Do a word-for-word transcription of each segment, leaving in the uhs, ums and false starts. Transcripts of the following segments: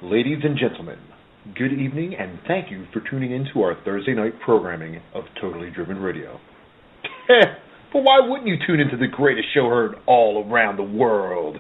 Ladies and gentlemen, good evening and thank you for tuning in to our Thursday night programming of Totally Driven Radio. But why wouldn't you tune into the greatest show heard all around the world?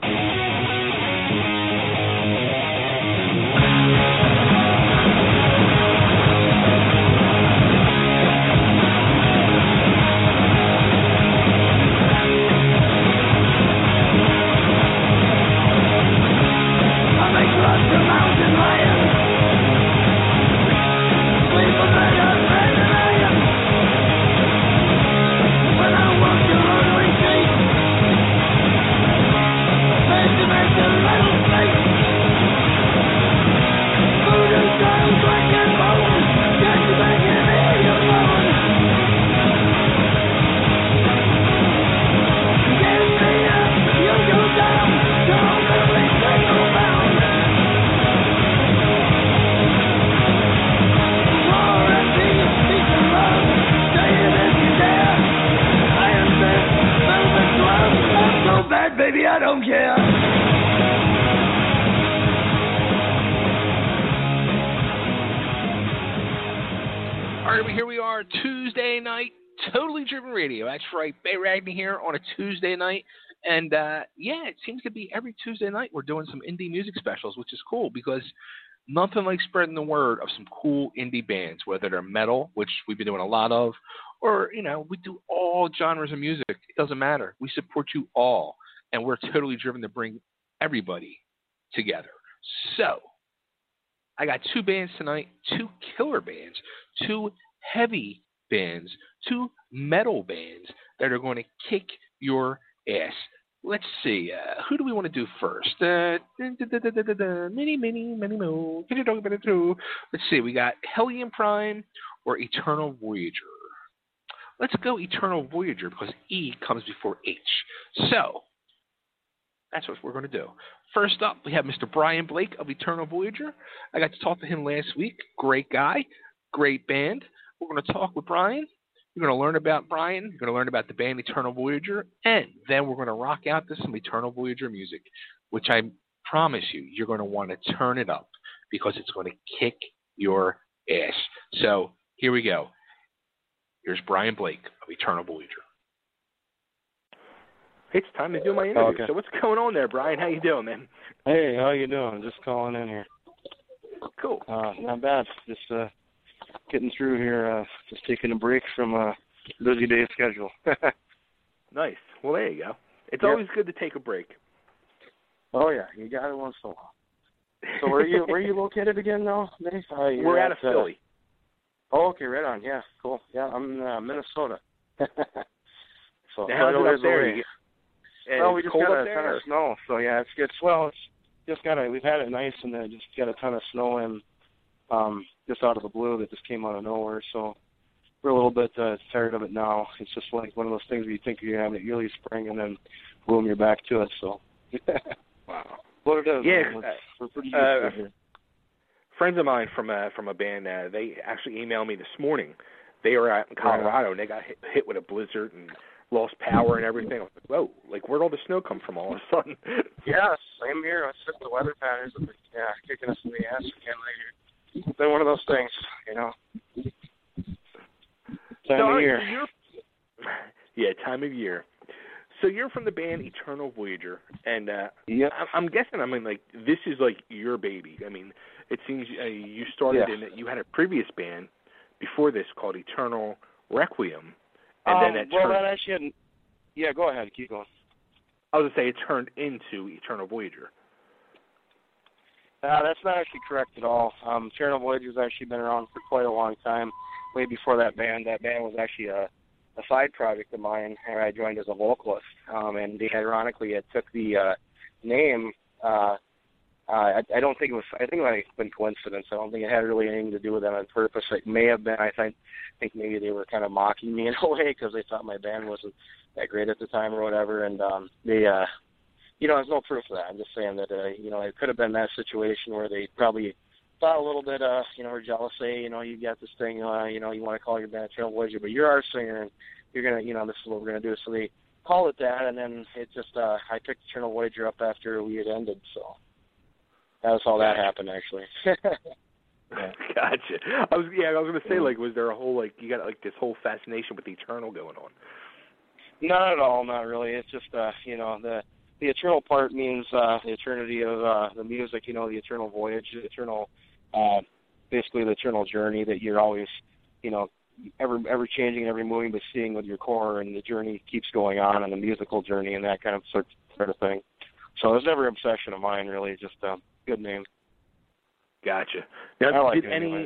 That's right, Bay Ragnar here on a Tuesday night, and uh, yeah, it seems to be every Tuesday night we're doing some indie music specials, which is cool because nothing like spreading the word of some cool indie bands, whether they're metal, which we've been doing a lot of, or, you know, we do all genres of music. It doesn't matter. We support you all, and we're totally driven to bring everybody together. So, I got two bands tonight, two killer bands, two heavy bands, two metal bands that are going to kick your ass. Let's see. Uh, who do we want to do first? Uh, many, many, many more. Can you talk about it too? Let's see. We got Hellion Prime or Eternal Voyager. Let's go Eternal Voyager because E comes before H. So, that's what we're going to do. First up, we have Mister Brian Blake of Eternal Voyager. I got to talk to him last week. Great guy. Great band. We're going to talk with Brian. You're going to learn about Brian. You're going to learn about the band Eternal Voyager. And then we're going to rock out to some Eternal Voyager music, which I promise you, you're going to want to turn it up because it's going to kick your ass. So here we go. Here's Brian Blake of Eternal Voyager. It's time to do my interview. Okay. So what's going on there, Brian? How you doing, man? Hey, how you doing? Just calling in here. Cool. Uh, not bad. Just uh, getting through here. Uh, just taking a break from a busy day schedule. Nice. Well, there you go. It's Yep. always good to take a break. Oh yeah, you got it once in a while. So where are you? Where are you located again now, Dave? Uh, you're We're out of at, Philly. Uh, oh, okay, right on. Yeah, cool. Yeah, I'm in uh, Minnesota. So Now, how's it right up there? away. You get- Well, it's we just cold got up a there, ton or- of snow, so yeah, it's it's well, it's just got a we've had it nice, and then just got a ton of snow in, um, just out of the blue that just came out of nowhere. So we're a little bit uh, tired of it now. It's just like one of those things where you think you're having an early spring, and then boom, you're back to it. So Wow. what it is, Yeah, man, it's- we're pretty used uh, to it here. Friends of mine from uh, from a band, uh, they actually emailed me this morning. They were out in Colorado, and they got hit, hit with a blizzard and lost power and everything. I was like, whoa, like, where'd all the snow come from all of a sudden? Yeah, same here. It's just the weather patterns that yeah, kicking us in the ass again later. It's been one of those things, you know. Time so, of year. so you're, yeah, time of year. So you're from the band Eternal Voyager, and uh, Yep. I- I'm guessing, I mean, like, this is, like, your baby. I mean, it seems uh, you started Yeah. in it. You had a previous band before this called Eternal Requiem, and um, then it well, turned, that actually hadn't, yeah, go ahead, keep going. I was going to say it turned into Eternal Voyager. Uh, that's not actually correct at all. Um, Eternal Voyager's actually been around for quite a long time, way before that band. That band was actually a, a side project of mine, where I joined as a vocalist. Um, and they, ironically, it took the uh, name. Uh, uh, I, I don't think it was. I think it might have been coincidence. I don't think it had really anything to do with them on purpose. It may have been. I think, think maybe they were kind of mocking me in a way because they thought my band wasn't that great at the time or whatever. And um, they. Uh, You know, there's no proof of that. I'm just saying that, uh, you know, it could have been that situation where they probably thought a little bit, uh, you know, or jealous, say, you know, you got this thing, uh, you know, you want to call your band Eternal Voyager, but you're our singer, and you're going to, you know, this is what we're going to do. So they called it that, and then it just, uh, I picked Eternal Voyager up after we had ended, so. That's how that happened, actually. Yeah. Gotcha. I was yeah, I was gonna say, like, was there a whole like you got like this whole fascination with the Eternal going on? Not at all, not really. It's just uh, you know, the the eternal part means uh the eternity of uh the music, you know, the eternal voyage, the eternal uh basically the eternal journey that you're always, you know, ever ever changing, ever moving, but seeing with your core, and the journey keeps going on, and the musical journey and that kind of sort sort of thing. So it was never an obsession of mine, really, just a good name. Gotcha. Now, I like did it any anyways.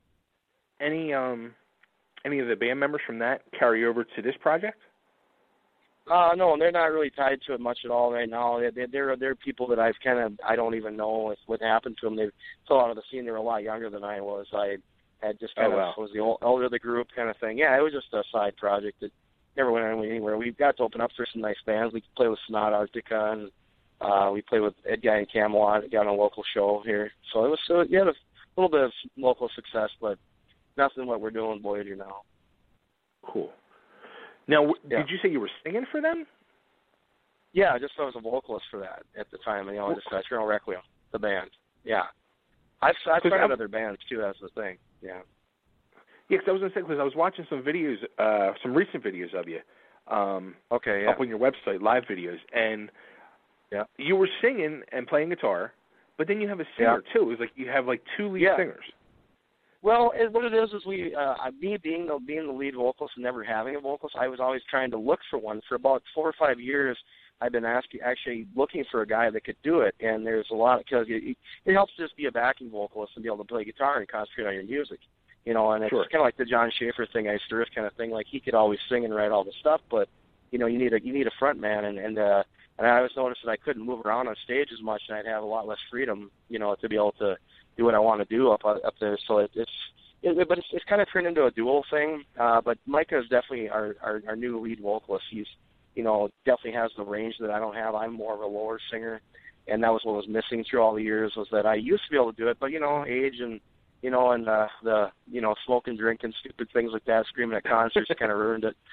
any um any of the band members from that carry over to this project? Uh, no, they're not really tied to it much at all right now. They, they're they're people that I've kind of I don't even know what happened to them. They fell out of the scene. They were a lot younger than I was. I had just kind oh, of wow. was the old, older of the group kind of thing. Yeah, it was just a side project that never went anywhere. We got to open up for some nice bands. We could play with Sonata Arctica, and uh, we played with Ed Guy and Camelot. Got on a local show here, so it was so yeah, a little bit of local success, but nothing what we're doing with Voyager now. Cool. Now, w- yeah. did you say you were singing for them? Yeah, just I was a vocalist for that at the time. You know, well, just uh, Eternal Requiem, the band. Yeah, I've I've started other bands too. That's the thing. Yeah. Yeah, because I was going to say, because I was watching some videos, uh, some recent videos of you, um, okay, yeah. up on your website, live videos, and yeah. you were singing and playing guitar, but then you have a singer yeah. too. It was like you have like two lead yeah. singers. Well, it, what it is is we, uh, me being the being the lead vocalist and never having a vocalist, I was always trying to look for one. For about four or five years, I've been asking, actually looking for a guy that could do it. And there's a lot because it, it helps just be a backing vocalist and be able to play guitar and concentrate on your music, you know. And it's sure. kind of like the John Schaefer thing, I used to riff kind of thing. Like he could always sing and write all the stuff, but you know, you need a you need a front man, and and uh, and I always noticed that I couldn't move around on stage as much, and I'd have a lot less freedom, you know, to be able to do what I want to do up up there. So it, it's It, but it's, it's kind of turned into a dual thing. Uh, but Micah is definitely our, our, our new lead vocalist. He's, you know, definitely has the range that I don't have. I'm more of a lower singer, and that was what was missing through all the years, was that I used to be able to do it, but, you know, age and, you know, and uh, the, you know, smoking, drinking, stupid things like that, screaming at concerts kind of ruined it.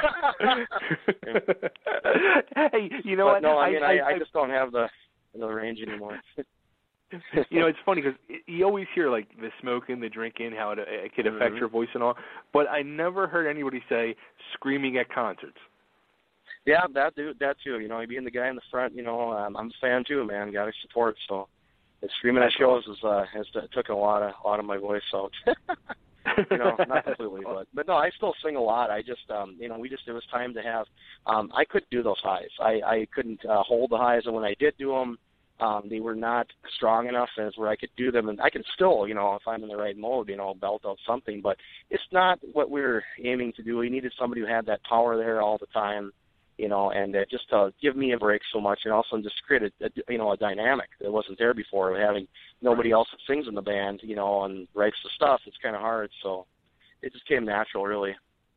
Hey, you know but what? No, I mean, I, I, I just don't have the, the range anymore. You know, it's funny because you always hear, like, the smoking, the drinking, how it, it could affect mm-hmm. your voice and all, but I never heard anybody say screaming at concerts. Yeah, that dude, that too. You know, being the guy in the front, you know, um, I'm a fan too, man. Got to support. So, and screaming at shows is uh, has t- took a lot of a lot of my voice out. You know, not completely, but but no, I still sing a lot. I just, um, you know, we just it was time to have. Um, I couldn't do those highs. I I couldn't uh, hold the highs, and when I did do them. Um, they were not strong enough as where I could do them, and I can still, you know, if I'm in the right mode, you know, belt out something. But it's not what we were aiming to do. We needed somebody who had that power there all the time, you know, and uh, just to give me a break so much, and also just create a, a you know a dynamic that wasn't there before. Having nobody else that sings in the band, you know, and writes the stuff, it's kind of hard. So it just came natural, really.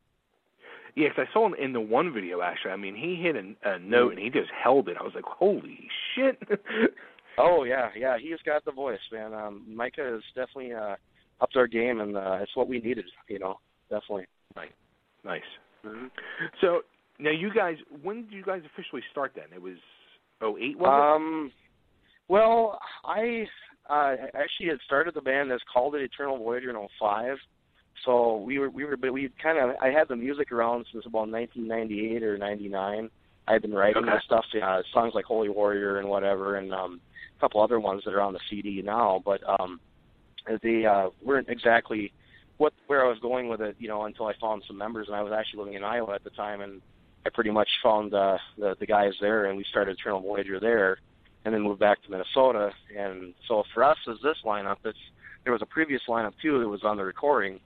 Yeah, because I saw him in the one video, actually. I mean, he hit a, a note, and he just held it. I was like, holy shit. Oh, yeah, yeah. He's got the voice, man. Um, Micah is definitely uh, upped our game, and uh, it's what we needed, you know, definitely. Nice. Nice. Mm-hmm. So, now you guys, when did you guys officially start then? It was oh eight, was um, it? Well, I uh, actually had started the band that's called it Eternal Voyager in oh five. So we were, we were, but we kind of, I had the music around since about nineteen ninety-eight or ninety-nine. I had been writing okay. that stuff, yeah, songs like Holy Warrior and whatever, and um, a couple other ones that are on the C D now. But um, they uh, weren't exactly what where I was going with it, you know, until I found some members, and I was actually living in Iowa at the time, and I pretty much found uh, the the guys there, and we started Eternal Voyager there, and then moved back to Minnesota. And so for us, as this lineup, it's there was a previous lineup too that was on the recording.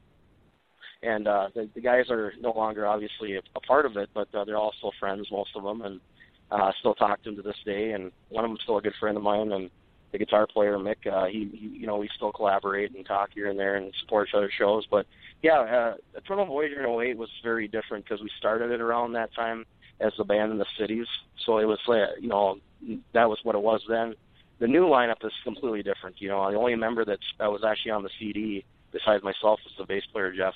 And uh, the, the guys are no longer obviously a, a part of it, but uh, they're all still friends, most of them, and uh, still talk to them to this day. And one of them's still a good friend of mine, and the guitar player Mick, uh, he, he, you know, we still collaborate and talk here and there and support each other's shows. But yeah, uh, Eternal Voyager in oh eight was very different because we started it around that time as the band in the cities, so it was, uh, you know, that was what it was then. The new lineup is completely different. You know, the only member that's that was actually on the C D besides myself was the bass player Jeff.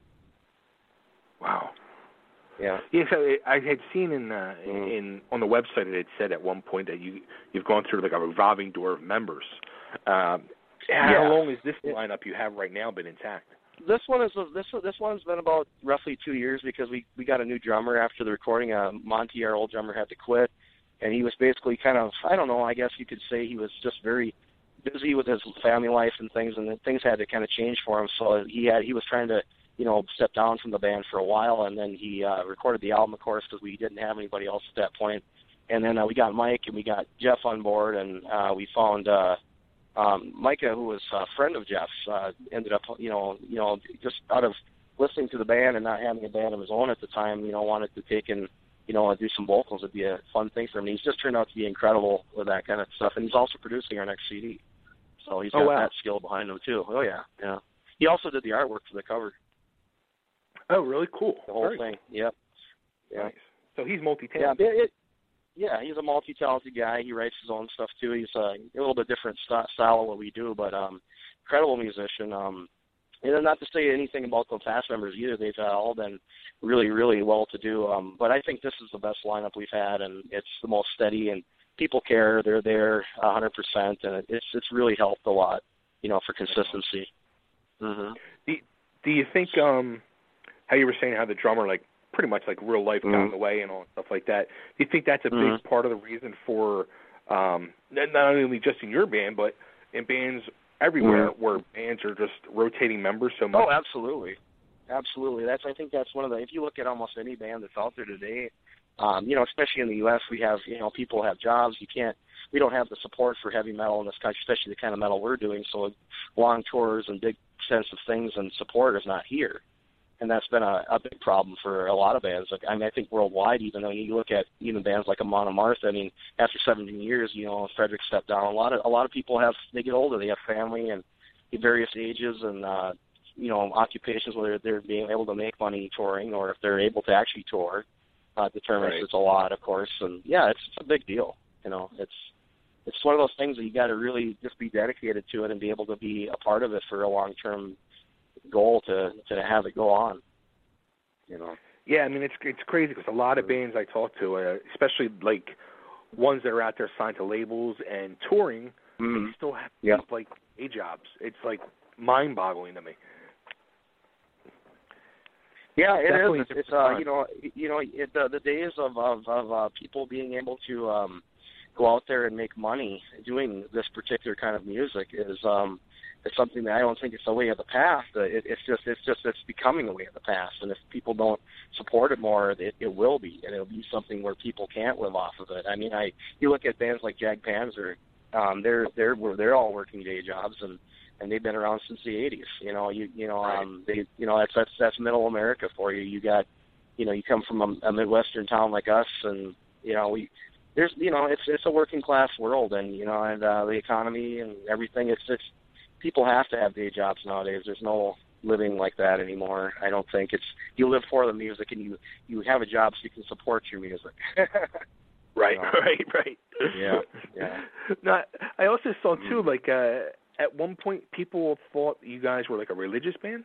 Wow. Yeah. Yeah. So I had seen in uh, mm. in on the website it had said at one point that you you've gone through like a revolving door of members. Um, Yeah. How long has this lineup you have right now been intact? This one is this this one's been about roughly two years because we we got a new drummer after the recording. Uh, Monty, our old drummer, had to quit, and he was basically kind of, I don't know, I guess you could say he was just very busy with his family life and things, and then things had to kind of change for him. So he had he was trying to, you know, step down from the band for a while, and then he uh, recorded the album, of course, because we didn't have anybody else at that point. And then uh, we got Mike and we got Jeff on board, and uh, we found uh, um, Micah, who was a friend of Jeff's, uh, ended up, you know, you know, just out of listening to the band and not having a band of his own at the time, you know, wanted to take and, you know, do some vocals. It'd be a fun thing for him. And he's just turned out to be incredible with that kind of stuff, and he's also producing our next C D. So he's got oh, wow. that skill behind him too. Oh yeah, yeah. He also did the artwork for the cover. Oh, really cool. The whole Very thing. Yep. Yeah. Nice. So he's multi-talented. Yeah, it, it, yeah, he's a multi-talented guy. He writes his own stuff too. He's uh, a little bit different st- style of what we do, but um, incredible musician. Um, and not to say anything about the past members either. They've uh, all been really, really well-to-do. Um, but I think this is the best lineup we've had, and it's the most steady, and people care. They're there one hundred percent, and it's it's really helped a lot, you know, for consistency. Mm-hmm. Do, do you think, um, how you were saying how the drummer, like, pretty much like real life got mm-hmm. in the way and all stuff like that, do you think that's a mm-hmm. big part of the reason for, um, not only just in your band, but in bands everywhere mm-hmm. where bands are just rotating members so much? Oh, absolutely. Absolutely. That's I think that's one of the, if you look at almost any band that's out there today, um, you know, especially in the U S, we have, you know, people have jobs. You can't, we don't have the support for heavy metal in this country, especially the kind of metal we're doing. So long tours and big sense of things and support is not here. And that's been a, a big problem for a lot of bands. Like, I mean, I think worldwide, even though you look at even bands like Amon Amarth, I mean, after seventeen years, you know, Frederick stepped down. A lot of a lot of people have, they get older, they have family and various ages and, uh, you know, occupations, whether they're being able to make money touring or if they're able to actually tour, uh, determines right. It's a lot, of course. And yeah, it's, it's a big deal. You know, it's it's one of those things that you got to really just be dedicated to it and be able to be a part of it for a long-term goal to to have it go on, you know. Yeah, I mean, it's it's crazy because a lot of bands I talk to, uh, especially like ones that are out there signed to labels and touring, mm-hmm. they still have yeah. like day jobs. It's like mind-boggling to me. Yeah, it Definitely is. It's, it's uh, you know, you know, it, the the days of of, of uh, people being able to um, go out there and make money doing this particular kind of music is um, is something that I don't think it's a way of the past. Uh, it, it's just it's just it's becoming a way of the past, and if people don't support it more, it, it will be, and it'll be something where people can't live off of it. I mean, I you look at bands like Jag Panzer, um, they're they're they're all working day jobs and. And they've been around since the eighties. You know, you you know, right. um, they you know that's that's that's middle America for you. You got, you know, you come from a, a midwestern town like us, and you know we there's you know it's it's a working class world, and you know, and uh, the economy and everything. It's it's people have to have day jobs nowadays. There's no living like that anymore. I don't think it's you live for the music, and you you have a job so you can support your music. Right, you know? right, right. Yeah, yeah. Now, I also saw too, Mm-hmm. like uh, at one point, people thought you guys were like a religious band.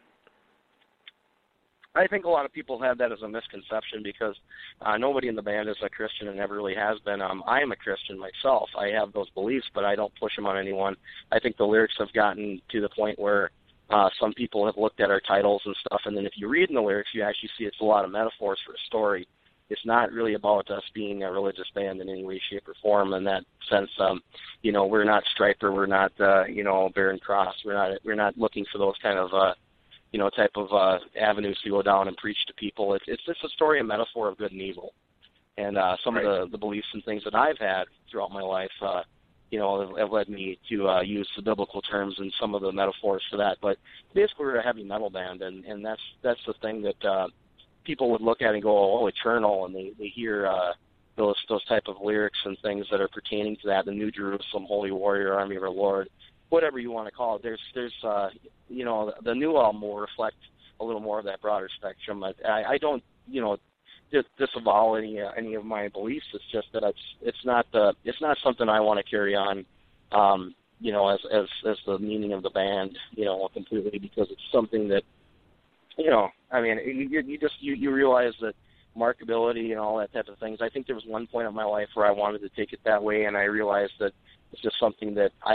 I think a lot of people have that as a misconception because uh, nobody in the band is a Christian and never really has been. Um, I am a Christian myself. I have those beliefs, but I don't push them on anyone. I think the lyrics have gotten to the point where uh, some people have looked at our titles and stuff, and then if you read in the lyrics, you actually see it's a lot of metaphors for a story. It's not really about us being a religious band in any way, shape, or form. In that sense, um, you know, we're not Stryper, we're not, uh, you know, Barren Cross. We're not, we're not looking for those kind of, uh, you know, type of uh, avenues to go down and preach to people. It's, it's just a story and metaphor of good and evil. And uh, some right. of the, the beliefs and things that I've had throughout my life, uh, you know, have, have led me to uh, use the biblical terms and some of the metaphors for that. But basically, we're a heavy metal band, and, and that's that's the thing that. Uh, people would look at it and go, oh, eternal, and they, they hear uh, those those type of lyrics and things that are pertaining to that, the New Jerusalem, Holy Warrior, Army of our Lord, whatever you want to call it. There's, there's uh, you know, the new album will reflect a little more of that broader spectrum. I, I don't, you know, dis- disavow any uh, any of my beliefs. It's just that it's it's not the it's not something I want to carry on, um, you know, as as as the meaning of the band, you know, completely, because it's something that. You know, I mean, you, you just you, you realize that markability and all that type of things. I think there was one point in my life where I wanted to take it that way, and I realized that it's just something that I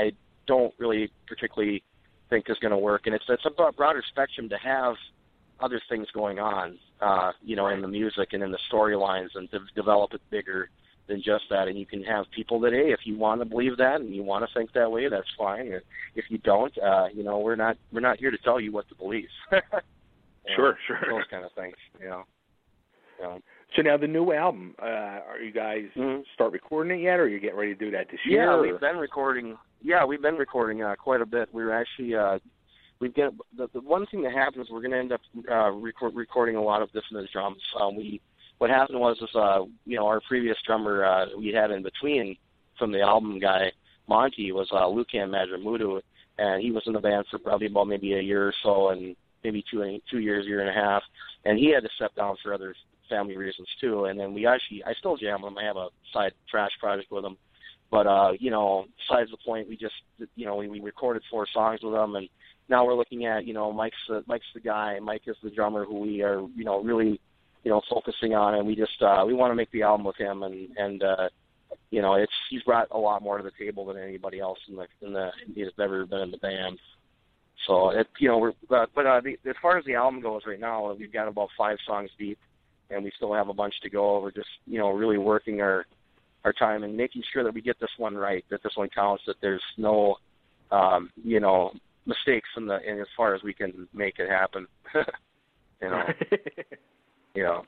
don't really particularly think is going to work. And it's it's a broader spectrum to have other things going on, uh, you know, in the music and in the storylines, and to develop it bigger than just that. And you can have people that, hey, if you want to believe that and you want to think that way, that's fine. If you don't, uh, you know, we're not we're not here to tell you what to believe. Sure, know, sure. Those kind of things, you know. Um, so now the new album, uh, are you guys mm-hmm. start recording it yet, or are you getting ready to do that this year? Yeah, or? we've been recording. Yeah, we've been recording uh, quite a bit. We're actually uh, we get the, the one thing that happens. We're going to end up uh, record, recording a lot of this in the drums. Um, we what happened was is uh, you know, our previous drummer uh, we had in between from the album guy Monty was uh, Lucan Madramudu, and he was in the band for probably about maybe a year or so, and maybe two two years, year and a half, and he had to step down for other family reasons too. And then we actually, I still jam with him. I have a side trash project with him, but uh, you know, besides the point, we just, you know, we, we recorded four songs with him, and now we're looking at, you know, Mike's the, Mike's the guy. Mike is the drummer who we are, you know, really, you know, focusing on, and we just uh, we want to make the album with him, and and uh, you know, it's he's brought a lot more to the table than anybody else in the in the he's ever been in the band. So it, you know, we're uh, but uh, the, as far as the album goes right now, we've got about five songs deep, and we still have a bunch to go. We're just, you know, really working our our time and making sure that we get this one right, that this one counts, that there's no, um, you know, mistakes in the in as far as we can make it happen. you know, you know.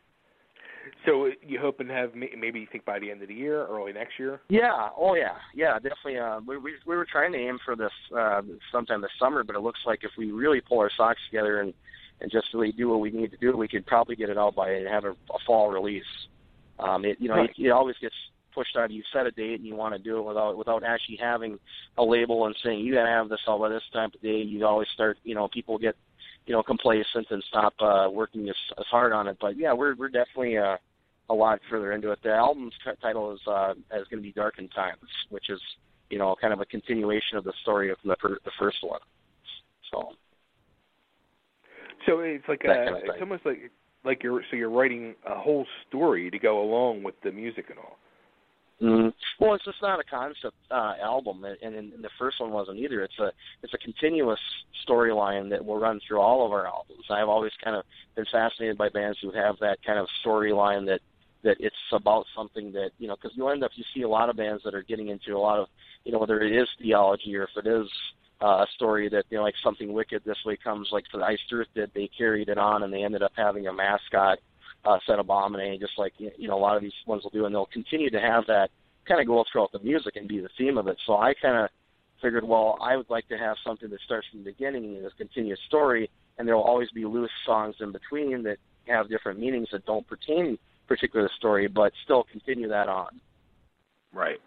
So you hoping to have maybe you think by the end of the year, early next year? Yeah. Oh yeah. Yeah. Definitely. Uh, we we we were trying to aim for this uh, sometime this summer, but it looks like if we really pull our socks together and and just really do what we need to do, we could probably get it out by and have a, a fall release. Um, it you know right. it, it always gets pushed out. You set a date and you want to do it without without actually having a label and saying you got to have this out by this time of day. You always start. You know, people get you know complacent and stop uh, working as, as hard on it. But yeah, we're we're definitely uh, a lot further into it. The album's t- title is uh, is going to be Darkened Times, which is you know kind of a continuation of the story of the, per- the first one. So. So it's like a, kind of it's almost like like you're so you're writing a whole story to go along with the music and all. Mm-hmm. Well, it's just not a concept uh, album, and, and the first one wasn't either. It's a it's a continuous storyline that will run through all of our albums. I've always kind of been fascinated by bands who have that kind of storyline that that it's about something that you know because you end up you see a lot of bands that are getting into a lot of you know whether it is theology or if it is Uh, a story that, you know, like Something Wicked This Way Comes, like for the Iced Earth did, they carried it on and they ended up having a mascot, uh, Set Abominate, just like, you know, a lot of these ones will do, and they'll continue to have that kind of go throughout the music and be the theme of it. So I kind of figured, well, I would like to have something that starts from the beginning and is a continuous story, and there will always be loose songs in between that have different meanings that don't pertain particular to the story, but still continue that on. Right.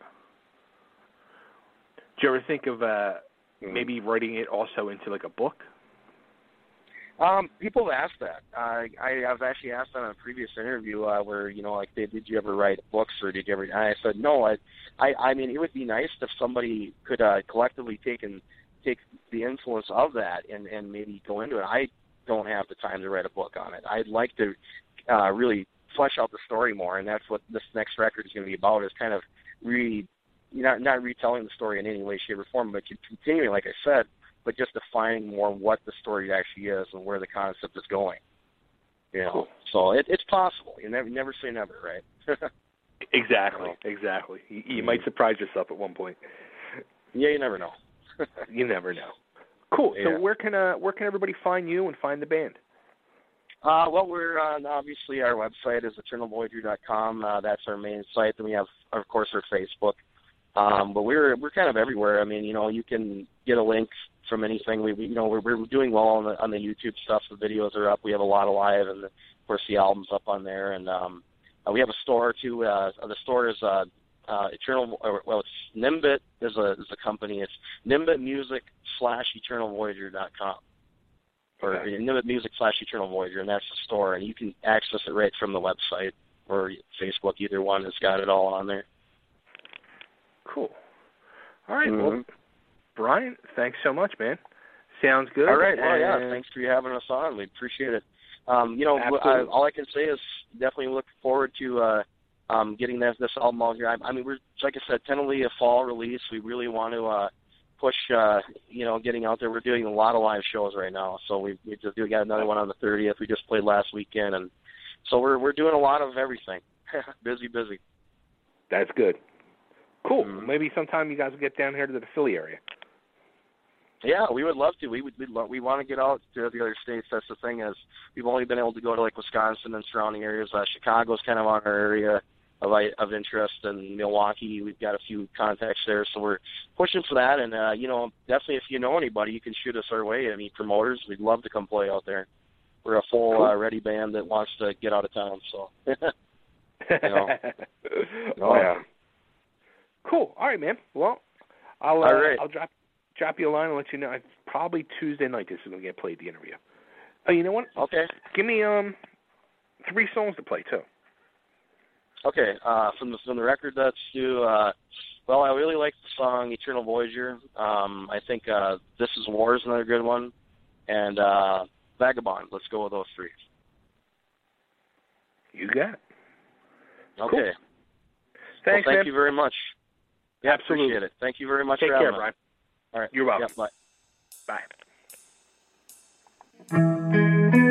Do you ever think of, uh, maybe writing it also into like a book? Um, people have asked that. Uh, I, I've actually asked that on a previous interview uh, where, you know, like, they, did you ever write books or did you ever? And I said, no. I, I, I mean, it would be nice if somebody could uh, collectively take and take the influence of that and, and maybe go into it. I don't have the time to write a book on it. I'd like to uh, really flesh out the story more, and that's what this next record is going to be about, is kind of re Not not retelling the story in any way, shape, or form, but continuing, like I said, but just defining more what the story actually is and where the concept is going. You know, cool. So it, it's possible. You never never say never, right? Exactly, exactly. You, you mm-hmm. might surprise yourself at one point. Yeah, you never know. You never know. Cool. Yeah. So where can uh, where can everybody find you and find the band? Uh, well, we're on, obviously, our website is eternal voyager dot com. Uh, that's our main site. Then we have, of course, our Facebook. Um, but we're we're kind of everywhere. I mean, you know, you can get a link from anything. We, we you know we're we're doing well on the on the YouTube stuff. The videos are up. We have a lot of live, and the, of course the album's up on there. And um, uh, we have a store too. Uh, the store is uh, uh, Eternal. Or, well, it's Nimbit is a is a company. It's Nimbit Music slash Eternal Voyager dot com, or okay. Nimbit Music slash Eternal Voyager, and that's the store. And you can access it right from the website or Facebook. Either one has got it all on there. Cool. All right. Mm-hmm. Well, Brian, thanks so much, man. Sounds good. All right. Well, and yeah. Thanks for having us on. We appreciate it. Um, you know, I, all I can say is definitely look forward to uh, um, getting this, this album out here. I, I mean, we're like I said, tentatively a fall release. We really want to uh, push, uh, you know, getting out there. We're doing a lot of live shows right now. So we we just we got another one on the thirtieth. We just played last weekend, and so we're we're doing a lot of everything. busy, busy. That's good. Cool. Mm-hmm. Maybe sometime you guys will get down here to the Philly area. Yeah, we would love to. We would. We'd lo- we want to get out to the other states. That's the thing is we've only been able to go to like Wisconsin and surrounding areas. Uh, Chicago's kind of on our area of of interest, and Milwaukee. We've got a few contacts there, so we're pushing for that. And uh, you know, definitely if you know anybody, you can shoot us our way. I mean, promoters, we'd love to come play out there. We're a full cool. uh, ready band that wants to get out of town. So. you know. Oh yeah. Cool. All right, man. Well, I'll uh, All right. I'll drop. Drop you a line and let you know. It's probably Tuesday night this is going to get played, the interview. Oh, you know what? Okay. Give me um three songs to play, too. Okay. Uh, from, the, from the record, let's do, uh, well, I really like the song Eternal Voyager. Um, I think uh, This Is War is another good one. And uh, Vagabond. Let's go with those three. You got it. Okay. Cool. Well, Thanks, thank man. you very much. Yeah, Absolutely. appreciate it. Thank you very much Take for care, having me. Brian. All right. You're welcome. Yeah, bye. Bye.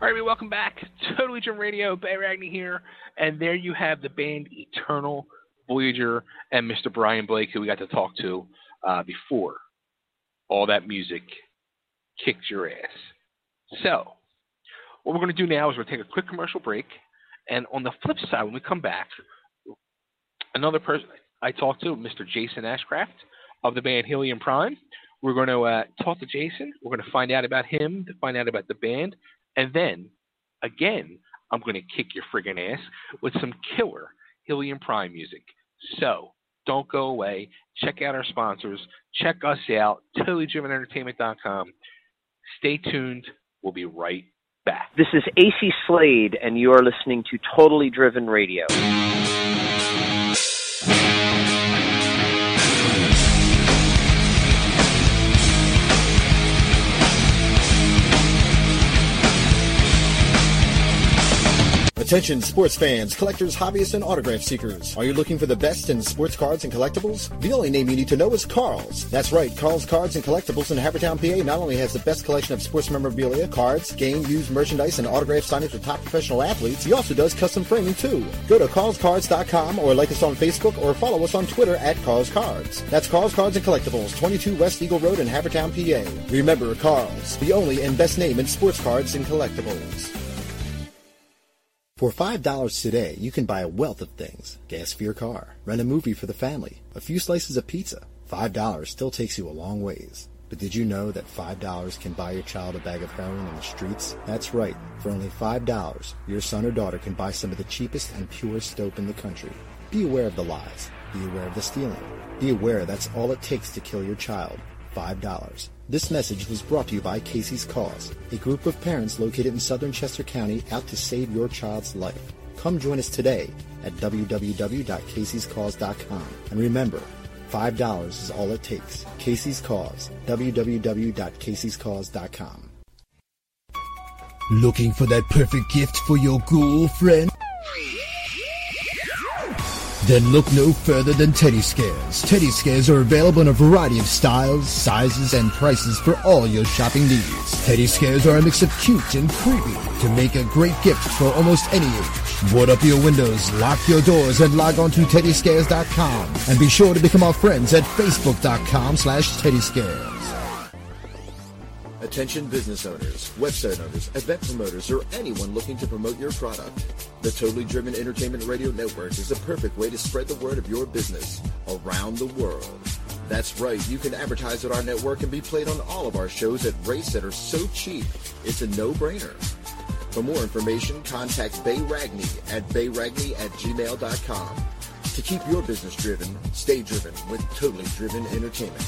All right, welcome back. Totally Driven Radio, Bay Ragney here. And there you have the band Eternal Voyager and Mister Brian Blake, who we got to talk to uh, before all that music kicked your ass. So, what we're going to do now is we're going to take a quick commercial break. And on the flip side, when we come back, another person I talked to, Mister Jason Ashcraft of the band Helium Prime. We're going to uh, talk to Jason. We're going to find out about him, to find out about the band. And then, again, I'm going to kick your friggin' ass with some killer Helium Prime music. So, don't go away. Check out our sponsors. Check us out, totally driven entertainment dot com. Stay tuned. We'll be right back. This is A C Slade, and you are listening to Totally Driven Radio. Attention sports fans, collectors, hobbyists, and autograph seekers. Are you looking for the best in sports cards and collectibles? The only name you need to know is Carl's. That's right, Carl's Cards and Collectibles in Havertown, P A not only has the best collection of sports memorabilia, cards, game, used merchandise, and autograph signage with top professional athletes, he also does custom framing too. Go to carls cards dot com or like us on Facebook or follow us on Twitter at Carl's Cards. That's Carl's Cards and Collectibles, twenty-two West Eagle Road in Havertown, P A. Remember, Carl's, the only and best name in sports cards and collectibles. For five dollars today, you can buy a wealth of things. Gas for your car, rent a movie for the family, a few slices of pizza. five dollars still takes you a long ways. But did you know that five dollars can buy your child a bag of heroin on the streets? That's right. For only five dollars, your son or daughter can buy some of the cheapest and purest dope in the country. Be aware of the lies. Be aware of the stealing. Be aware that's all it takes to kill your child. five dollars. This message was brought to you by Casey's Cause, a group of parents located in southern Chester County out to save your child's life. Come join us today at w w w dot caseys cause dot com. And remember, five dollars is all it takes. Casey's Cause, w w w dot caseys cause dot com. Looking for that perfect gift for your girlfriend? Then look no further than Teddy Scares. Teddy Scares are available in a variety of styles, sizes, and prices for all your shopping needs. Teddy Scares are a mix of cute and creepy to make a great gift for almost any age. Board up your windows, lock your doors, and log on to teddy scares dot com. And be sure to become our friends at facebook dot com slash teddy scares. Attention business owners, website owners, event promoters, or anyone looking to promote your product. The Totally Driven Entertainment Radio Network is the perfect way to spread the word of your business around the world. That's right, you can advertise at our network and be played on all of our shows at rates that are so cheap, it's a no-brainer. For more information, contact Bay Ragney at bay ragney at gmail dot com. To keep your business driven, stay driven with Totally Driven Entertainment.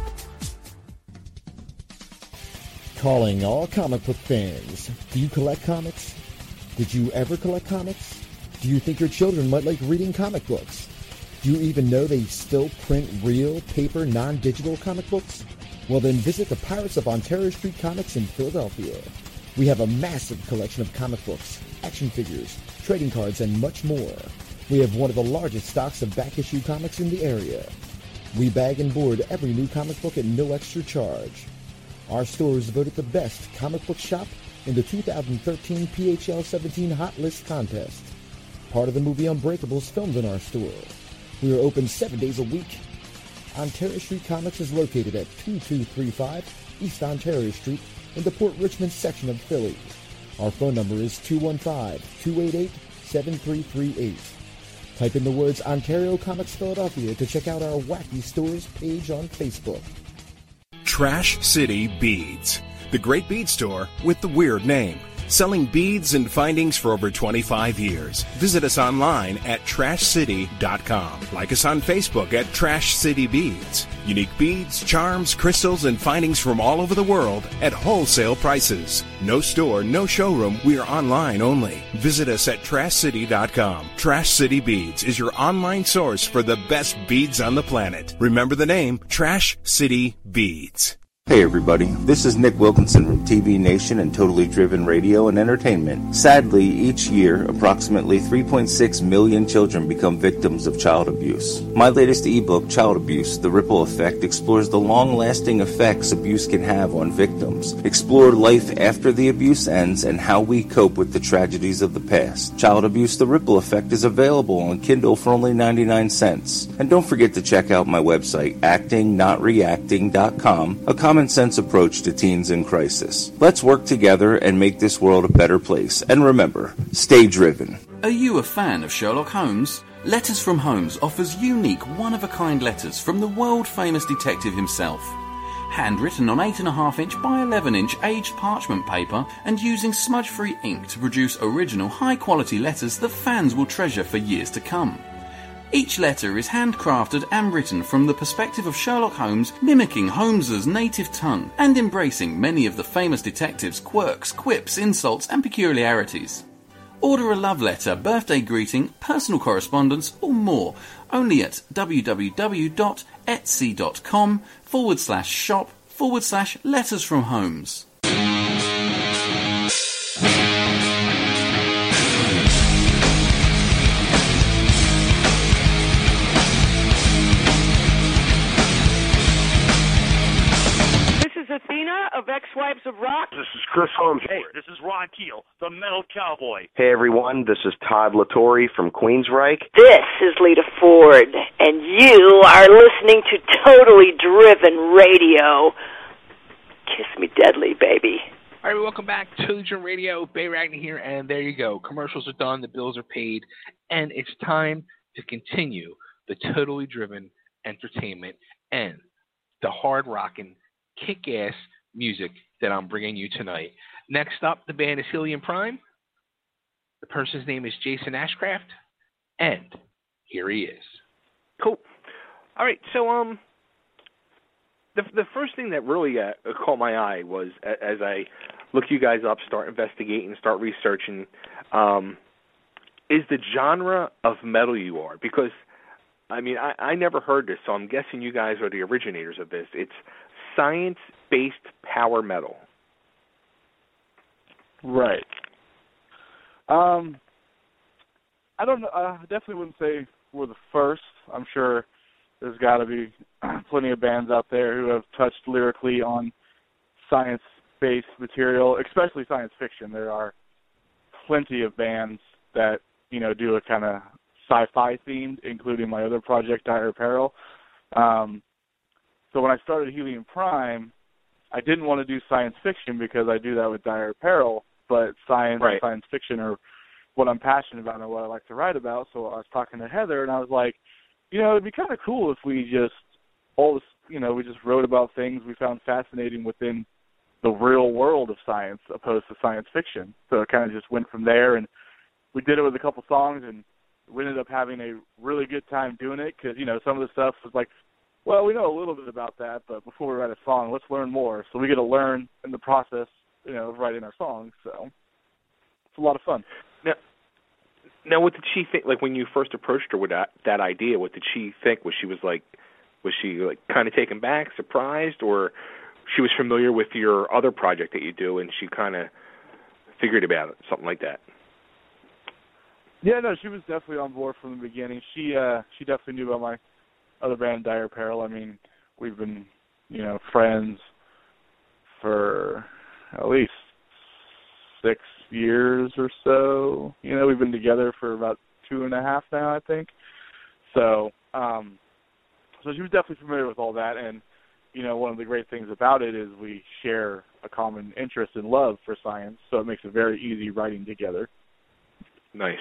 Calling all comic book fans. Do you collect comics? Did you ever collect comics? Do you think your children might like reading comic books? Do you even know they still print real, paper, non-digital comic books? Well then visit the Pirates of Ontario Street Comics in Philadelphia. We have a massive collection of comic books, action figures, trading cards, and much more. We have one of the largest stocks of back-issue comics in the area. We bag and board every new comic book at no extra charge. Our store is voted the best comic book shop in the two thousand thirteen P H L seventeen Hot List contest. Part of the movie Unbreakable is filmed in our store. We are open seven days a week. Ontario Street Comics is located at two two three five East Ontario Street in the Port Richmond section of Philly. Our phone number is two one five, two eight eight, seven three three eight. Type in the words Ontario Comics Philadelphia to check out our Wacky Stores page on Facebook. Trash City Beads, the great bead store with the weird name. Selling beads and findings for over twenty-five years. Visit us online at trash city dot com. Like us on Facebook at Trash City Beads. Unique beads, charms, crystals, and findings from all over the world at wholesale prices. No store, no showroom. We are online only. Visit us at trash city dot com. Trash City Beads is your online source for the best beads on the planet. Remember the name, Trash City Beads. Hey everybody, this is Nick Wilkinson from T V Nation and Totally Driven Radio and Entertainment. Sadly, each year, approximately three point six million children become victims of child abuse. My latest ebook, Child Abuse, The Ripple Effect, explores the long-lasting effects abuse can have on victims. Explore life after the abuse ends and how we cope with the tragedies of the past. Child Abuse, The Ripple Effect is available on Kindle for only ninety-nine cents. And don't forget to check out my website, acting not reacting dot com, a common sense approach to teens in crisis. Let's work together and make this world a better place. And remember, stay driven. Are you a fan of Sherlock Holmes? Letters from Holmes offers unique, one-of-a-kind letters from the world-famous detective himself. Handwritten on eight point five inch by eleven inch aged parchment paper and using smudge-free ink to produce original, high-quality letters that fans will treasure for years to come. Each letter is handcrafted and written from the perspective of Sherlock Holmes, mimicking Holmes's native tongue and embracing many of the famous detective's quirks, quips, insults and peculiarities. Order a love letter, birthday greeting, personal correspondence or more only at www.etsy.com forward slash shop forward slash letters from Holmes. Athena of Ex-Wives of Rock. This is Chris Holmes. Hey, this is Ron Keel, the Metal Cowboy. Hey everyone, this is Todd Latore from Queensryche. This is Lita Ford, and you are listening to Totally Driven Radio. Kiss me deadly, baby. All right, welcome back to Totally Driven Radio. Bay Ragnar here, and there you go. Commercials are done, the bills are paid, and it's time to continue the Totally Driven entertainment and the hard-rocking, kick-ass music that I'm bringing you tonight. Next up, the band is Helium Prime. The person's name is Jason Ashcraft, and here he is. Cool. All right, so um, the the first thing that really uh, caught my eye was as I look you guys up, start investigating, start researching, um, is the genre of metal you are. Because, I mean, I, I never heard this, so I'm guessing you guys are the originators of this. It's science-based power metal. Right. Um, I don't know. I definitely wouldn't say we're the first. I'm sure there's got to be plenty of bands out there who have touched lyrically on science-based material, especially science fiction. There are plenty of bands that, you know, do a kind of sci-fi themed, including my other project, Dire Apparel. Um, So when I started Helium Prime, I didn't want to do science fiction because I do that with Dire Apparel, but science right. and science fiction are what I'm passionate about and what I like to write about. So I was talking to Heather, and I was like, you know, it'd be kind of cool if we just all this, you know, we just wrote about things we found fascinating within the real world of science, opposed to science fiction. So it kind of just went from there, and we did it with a couple songs, and we ended up having a really good time doing it because, you know, some of the stuff was like, well, we know a little bit about that, but before we write a song, let's learn more. So we get to learn in the process, you know, of writing our songs. So it's a lot of fun. Now, now what did she think? Like when you first approached her with that that idea, what did she think? Was she was like, was she like kind of taken back, surprised, or she was familiar with your other project that you do, and she kind of figured about it, something like that? Yeah, no, she was definitely on board from the beginning. She uh, she definitely knew about my other band, Dire Apparel. I mean, we've been, you know, friends for at least six years or so. You know, we've been together for about two and a half now, I think. So, um, so she was definitely familiar with all that. And, you know, one of the great things about it is we share a common interest and love for science, so it makes it very easy writing together. Nice.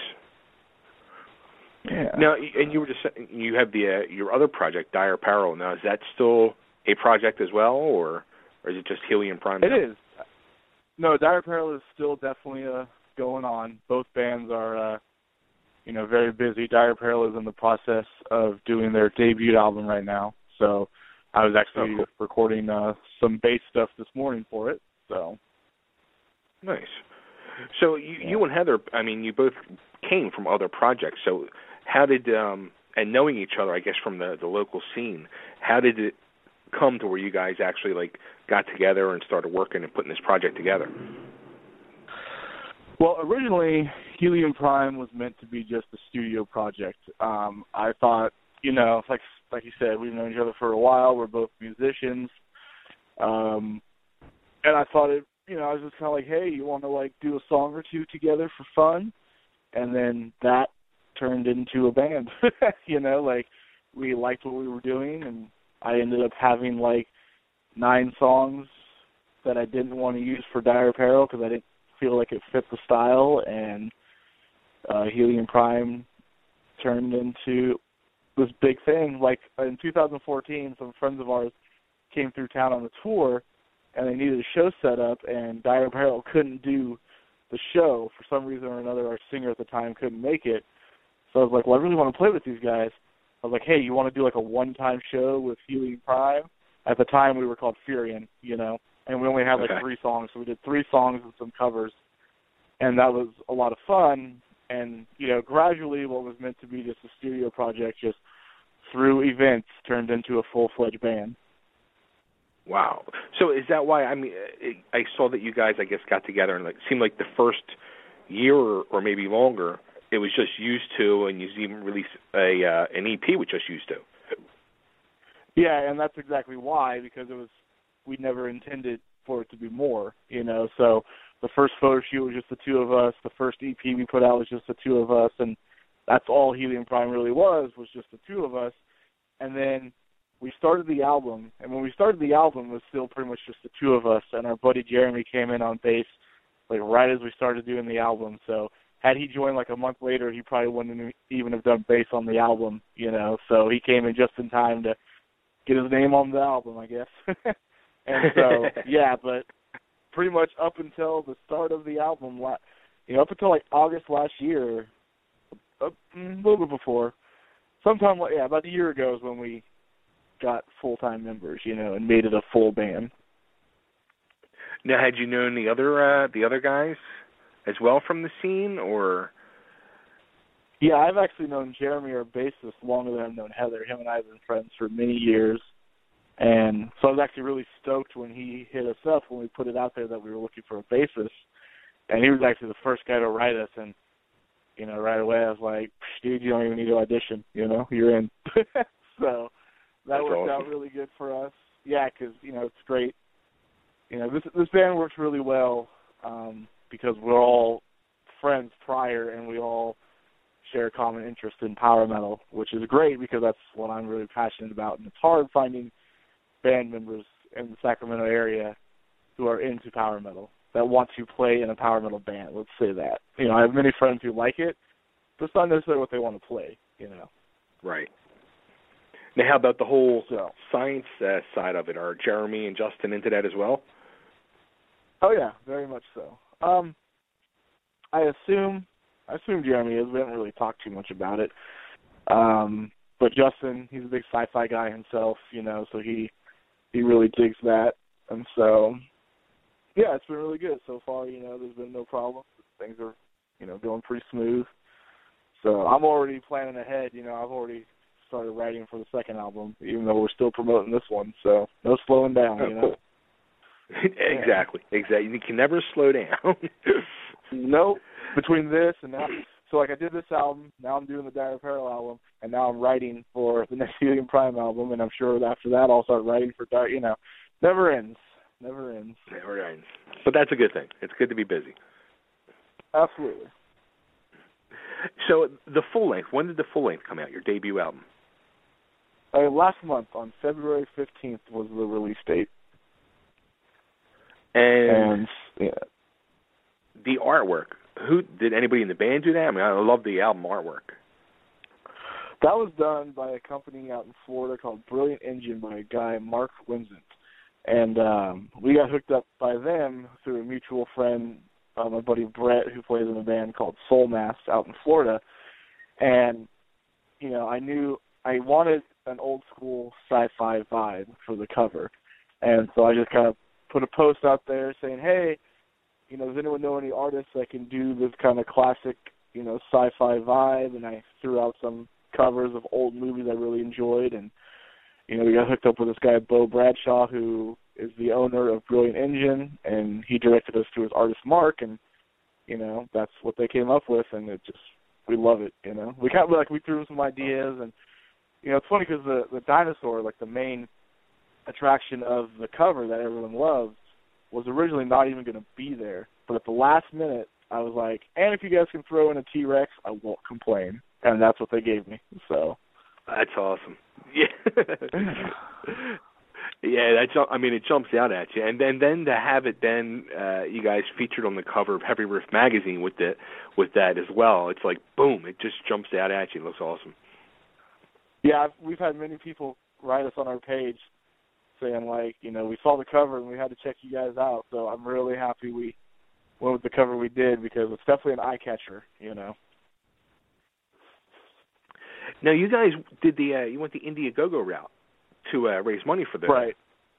Yeah. Now, and you were just you have the uh, your other project, Dire Apparel. Now, is that still a project as well, or or is it just Helium Prime? It now? is. No, Dire Apparel is still definitely uh, going on. Both bands are, uh, you know, very busy. Dire Apparel is in the process of doing their debut album right now. So I was actually oh, cool. recording uh, some bass stuff this morning for it. So nice. So you, yeah. you and Heather, I mean, you both came from other projects. So how did, um, and knowing each other, I guess, from the, the local scene, how did it come to where you guys actually, like, got together and started working and putting this project together? Well, originally, Helium Prime was meant to be just a studio project. Um, I thought, you know, like like you said, we've known each other for a while. We're both musicians. Um, and I thought it, you know, I was just kind of like, hey, you want to, like, do a song or two together for fun? And then that turned into a band, you know, like, we liked what we were doing, and I ended up having, like, nine songs that I didn't want to use for Dire Apparel because I didn't feel like it fit the style, and uh, Helium Prime turned into this big thing. Like, in two thousand fourteen, some friends of ours came through town on a tour, and they needed a show set up, and Dire Apparel couldn't do the show. For some reason or another, our singer at the time couldn't make it. So I was like, well, I really want to play with these guys. I was like, hey, you want to do like a one-time show with Helium Prime? At the time, we were called Furion, you know, and we only had like okay. three songs, so we did three songs and some covers, and that was a lot of fun. And, you know, gradually what was meant to be just a studio project just through events turned into a full-fledged band. Wow. So is that why, I mean, I saw that you guys, I guess, got together and like, it seemed like the first year or, or maybe longer, it was just used to, and you even released a uh, an E P with just used to. Yeah, and that's exactly why, because it was, we never intended for it to be more, you know. So the first photo shoot was just the two of us. The first E P we put out was just the two of us, and that's all Helium Prime really was, was just the two of us. And then we started the album, and when we started the album, it was still pretty much just the two of us, and our buddy Jeremy came in on bass, like, right as we started doing the album. So had he joined, like, a month later, he probably wouldn't even have done bass on the album, you know. So he came in just in time to get his name on the album, I guess. And so, yeah, but pretty much up until the start of the album, you know, up until, like, August last year, a little bit before, sometime, yeah, about a year ago is when we got full-time members, you know, and made it a full band. Now, had you known the other uh, the other guys as well from the scene, or? Yeah, I've actually known Jeremy, our bassist, longer than I've known Heather. Him and I have been friends for many years, and so I was actually really stoked when he hit us up when we put it out there that we were looking for a bassist, and he was actually the first guy to write us, and, you know, right away I was like, dude, you don't even need to audition, you know, you're in. So that That's worked awesome. out really good for us. Yeah, because, you know, it's great. You know, this this band works really well um, because we're all friends prior, and we all share a common interest in power metal, which is great because that's what I'm really passionate about. And it's hard finding band members in the Sacramento area who are into power metal, that want to play in a power metal band, let's say that. You know, I have many friends who like it, but it's not necessarily what they want to play, you know. Right. Now, how about the whole so. science uh, side of it? Are Jeremy and Justin into that as well? Oh, yeah, very much so. Um, I assume I assume Jeremy is. We haven't really talked too much about it. Um, but Justin, he's a big sci-fi guy himself, you know, so he he really digs that. And so, yeah, it's been really good so far. You know, there's been no problems. Things are, you know, going pretty smooth. So I'm already planning ahead. You know, I've already started writing for the second album, even though we're still promoting this one. So no slowing down, Oh, you know. cool. Exactly, exactly. You can never slow down. Nope. Between this and now, so like I did this album, now I'm doing the Dire Apparel album, and now I'm writing for the next Helium Prime album, and I'm sure after that I'll start writing for Dire. You know, never ends, never ends. Never ends. But that's a good thing. It's good to be busy. Absolutely. So the full length. When did the full length come out? Your debut album? Uh, last month on February fifteenth was the release date. And, and yeah. the artwork. Who did anybody in the band do that? I mean, I love the album artwork. That was done by a company out in Florida called Brilliant Engine by a guy, Mark Winsent. And um, we got hooked up by them through a mutual friend, uh, my buddy Brett, who plays in a band called Soul Mass out in Florida. And, you know, I knew I wanted an old school sci-fi vibe for the cover. And so I just kind of put a post out there saying, hey, you know, does anyone know any artists that can do this kind of classic, you know, sci-fi vibe? And I threw out some covers of old movies I really enjoyed. And, you know, we got hooked up with this guy, Bo Bradshaw, who is the owner of Brilliant Engine, and he directed us to his artist, Mark, and, you know, that's what they came up with, and it just, we love it, you know. We kind of, like, we threw in some ideas, and, you know, it's funny because the, the dinosaur, like the main attraction of the cover that everyone loves, was originally not even going to be there. But at the last minute, I was like, and if you guys can throw in a T-Rex, I won't complain. And that's what they gave me. So that's awesome. Yeah. Yeah, that jump, I mean, it jumps out at you. And then, then to have it then, uh, you guys featured on the cover of Heavy Riff magazine with the, with that as well. It's like, boom, it just jumps out at you. It looks awesome. Yeah, we've had many people write us on our page saying, like, you know, we saw the cover and we had to check you guys out. So I'm really happy we went with the cover we did because it's definitely an eye catcher, you know. Now, you guys did the, uh, you went the Indiegogo route to uh, raise money for the right.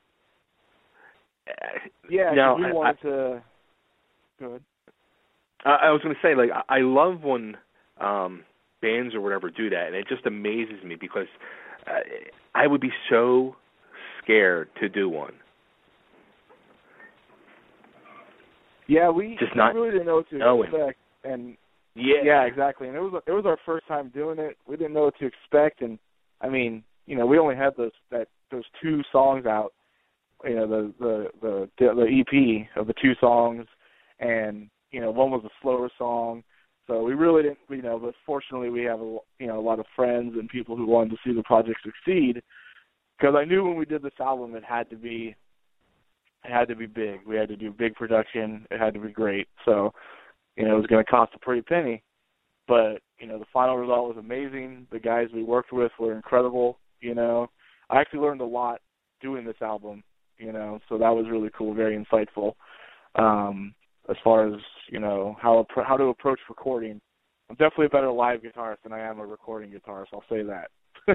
Uh, yeah, now, we I, wanted I, to. Go ahead. I, I was going to say, like, I, I love when um, bands or whatever do that, and it just amazes me because uh, I would be so scared to do one. Yeah, we, just we not really didn't know what to knowing. expect, and yeah, yeah, exactly. And it was it was our first time doing it. We didn't know what to expect, and I mean, you know, we only had those that those two songs out, you know, the the the the E P of the two songs, and you know, one was a slower song. So we really didn't, you know, but fortunately we have a you know a lot of friends and people who wanted to see the project succeed. Because I knew when we did this album, it had to be, it had to be big. We had to do big production. It had to be great. So, you know, it was going to cost a pretty penny. But you know, the final result was amazing. The guys we worked with were incredible. You know, I actually learned a lot doing this album. You know, so that was really cool, very insightful. Um, as far as you know, how how to approach recording. I'm definitely a better live guitarist than I am a recording guitarist. I'll say that.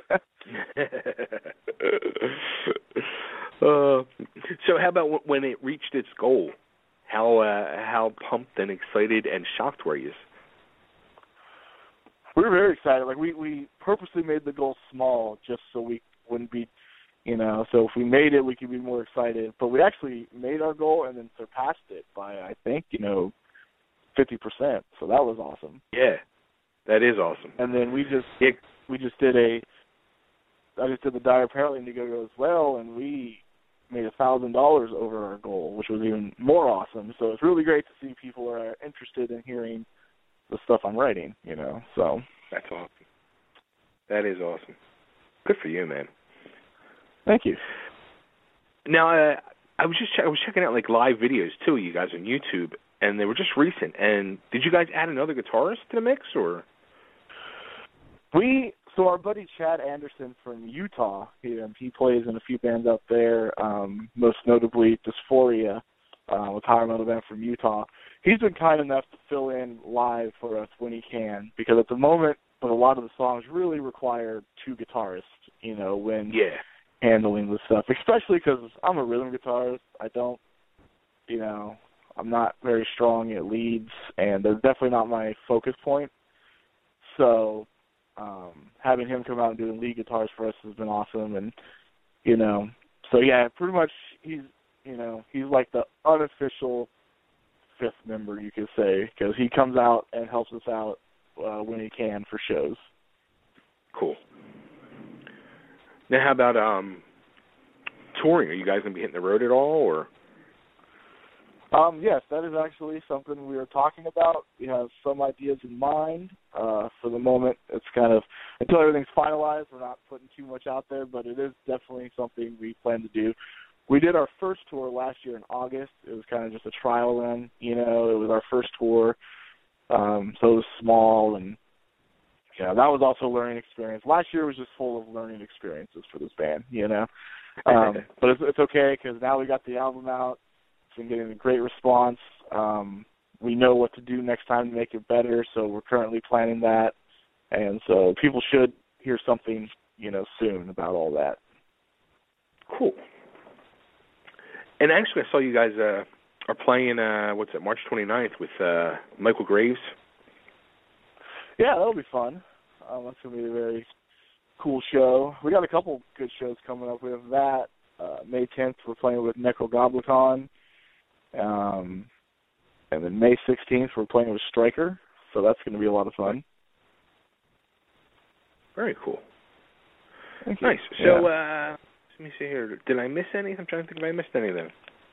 uh, so how about when it reached its goal? How uh, how pumped and excited and shocked were you? We were very excited. Like we, we purposely made the goal small just so we wouldn't be, you know, so if we made it, we could be more excited. But we actually made our goal and then surpassed it by, I think, you know, fifty percent. So that was awesome. Yeah, that is awesome. And then we just yeah. we just did a, I just did the Dire Apparently Indiegogo as well, and we made a thousand dollars over our goal, which was even more awesome. So it's really great to see people are interested in hearing the stuff I'm writing, you know. So that's awesome. That is awesome. Good for you, man. Thank you. Now, uh, I was just che- I was checking out like live videos too, you guys on YouTube, and they were just recent. And did you guys add another guitarist to the mix, or? We so our buddy Chad Anderson from Utah, he um, he plays in a few bands out there, um, most notably Dysphoria, uh, with Higher Metal Band from Utah. He's been kind enough to fill in live for us when he can, because at the moment, but a lot of the songs really require two guitarists, you know, when yeah. handling this stuff, especially because I'm a rhythm guitarist. I don't, you know, I'm not very strong at leads, and they're definitely not my focus point. So um, having him come out and doing lead guitars for us has been awesome, and, you know, so yeah, pretty much he's, you know, he's like the unofficial fifth member, you could say, because he comes out and helps us out uh, when he can for shows. Cool. Now, how about um, touring? Are you guys going to be hitting the road at all, or? Um, yes, that is actually something we are talking about. We have some ideas in mind. Uh, for the moment, it's kind of, until everything's finalized, we're not putting too much out there, but it is definitely something we plan to do. We did our first tour last year in August. It was kind of just a trial run, you know. It was our first tour, um, so it was small, and yeah, that was also a learning experience. Last year was just full of learning experiences for this band, you know. Um, but it's, it's okay because now we got the album out. It's been getting a great response. Um, we know what to do next time to make it better, so we're currently planning that. And so people should hear something, you know, soon about all that. Cool. And actually, I saw you guys uh, are playing, uh, what's it, March twenty-ninth with uh, Michael Graves. Yeah, that'll be fun. Um, that's going to be a very cool show. We got a couple good shows coming up. We have that. Uh, May tenth, we're playing with Necrogoblicon. Um, and then May sixteenth, we're playing with Striker. So that's going to be a lot of fun. Very cool. Thank you. Nice. So, yeah. uh, let me see here. Did I miss anything? I'm trying to think if I missed anything.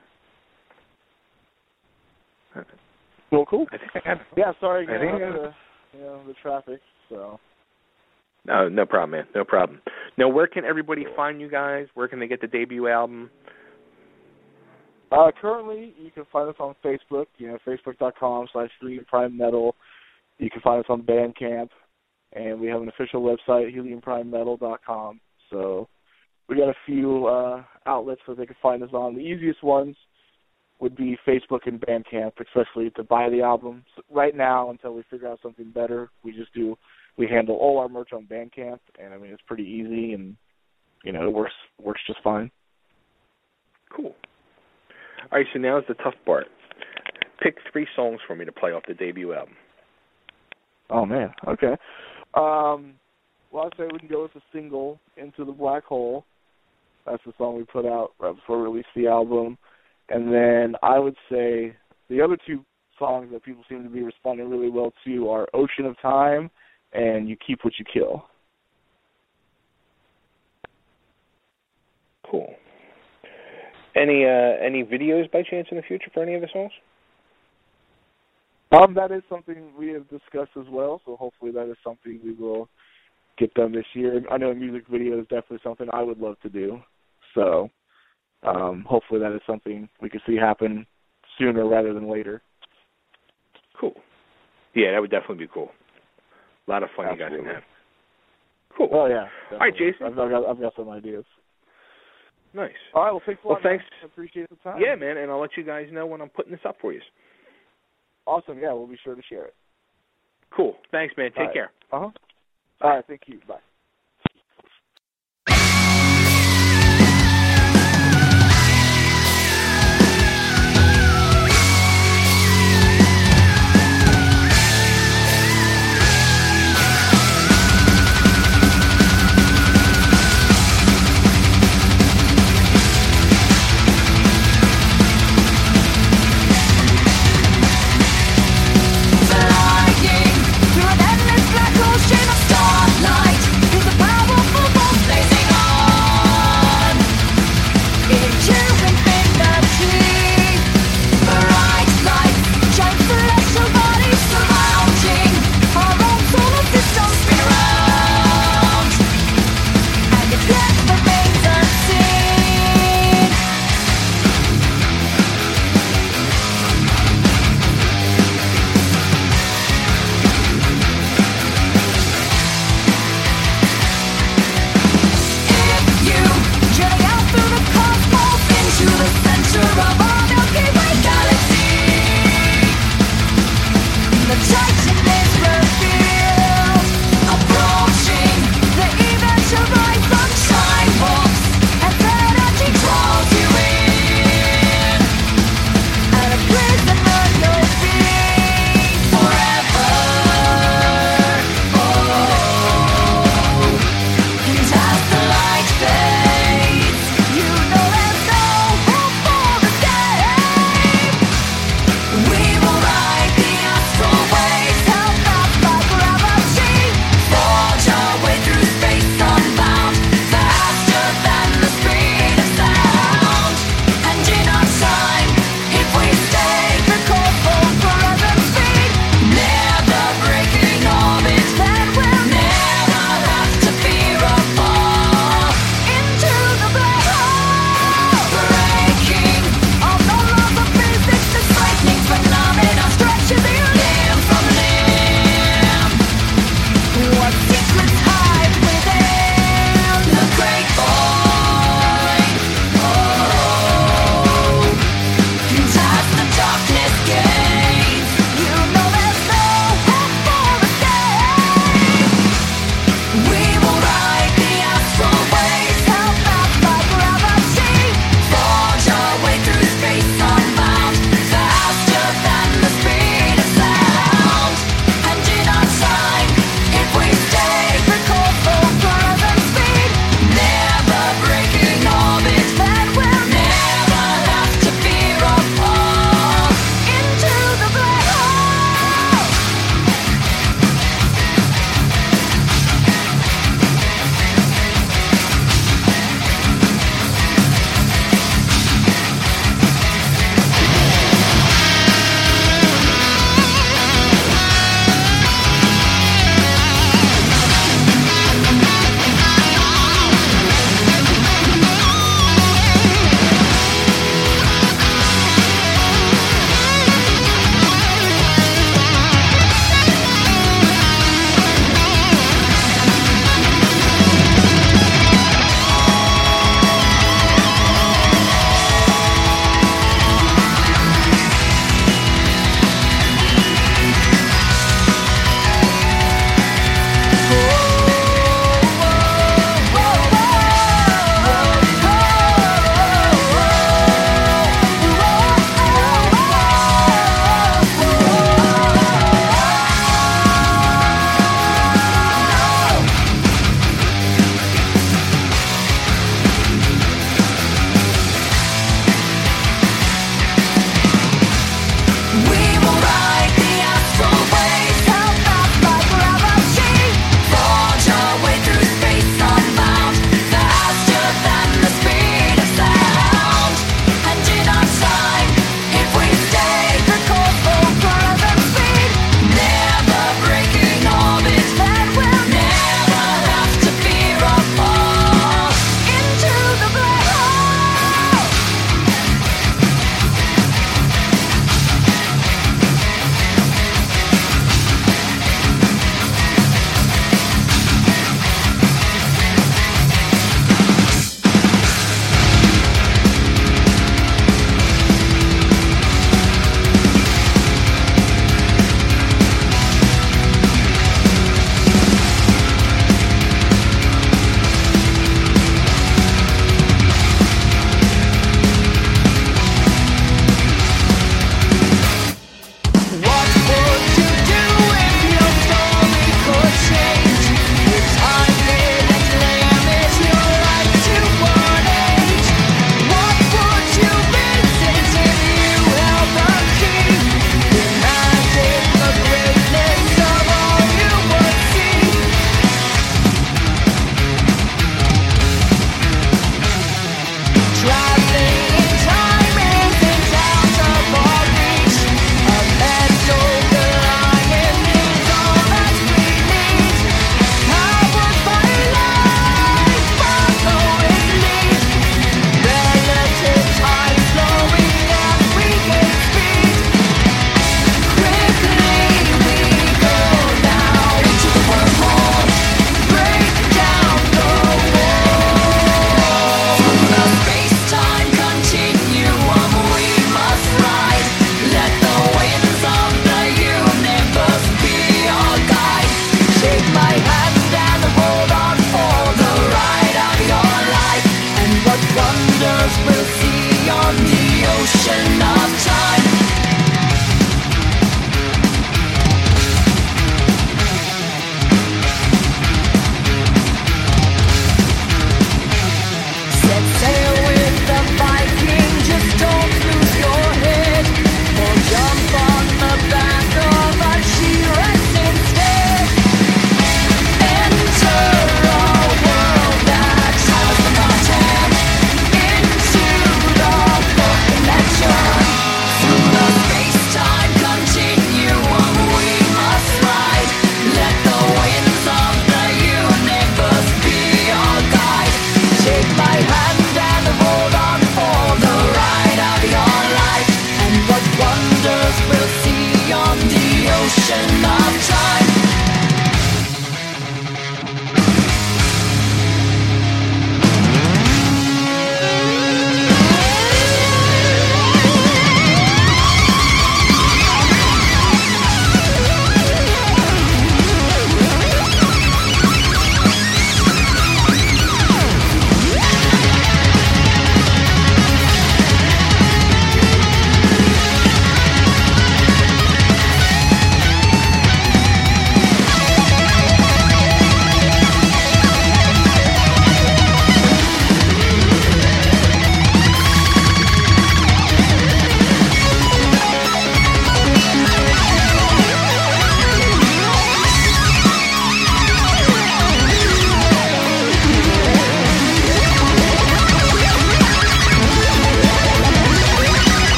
Well, cool. I think I got. Yeah, sorry I again think I about got. the, you know, the traffic. So. No, no problem, man. No problem. Now, where can everybody find you guys? Where can they get the debut album? Uh, currently, you can find us on Facebook, you know, facebook.com slash Helium Prime Metal. You can find us on Bandcamp, and we have an official website, helium prime metal dot com. So we got a few uh, outlets that they can find us on. The easiest ones would be Facebook and Bandcamp, especially to buy the album. So right now, until we figure out something better, we just do, we handle all our merch on Bandcamp, and I mean, it's pretty easy, and, you know, it works, works just fine. Cool. All right, so now's the tough part. Pick three songs for me to play off the debut album. Oh, man. Okay. Um, well, I'd say we can go with the single, Into the Black Hole. That's the song we put out right before we released the album. And then I would say the other two songs that people seem to be responding really well to are Ocean of Time and You Keep What You Kill. Cool. Any uh, any videos by chance in the future for any of the songs? Um, that is something we have discussed as well, so hopefully that is something we will get done this year. I know a music video is definitely something I would love to do, so um, hopefully that is something we can see happen sooner rather than later. Cool. Yeah, that would definitely be cool. A lot of fun Absolutely. You guys can have. Cool. Oh, yeah. Definitely. All right, Jason. I've, I've, got, I've got some ideas. Nice. All right, well, thanks a lot. Well, thanks. Man. I appreciate the time. Yeah, man, and I'll let you guys know when I'm putting this up for you. Awesome. Yeah, we'll be sure to share it. Cool. Thanks, man. Take All right. care. Uh-huh. All right, thank you. Bye. Through an endless black hole stream of starlight,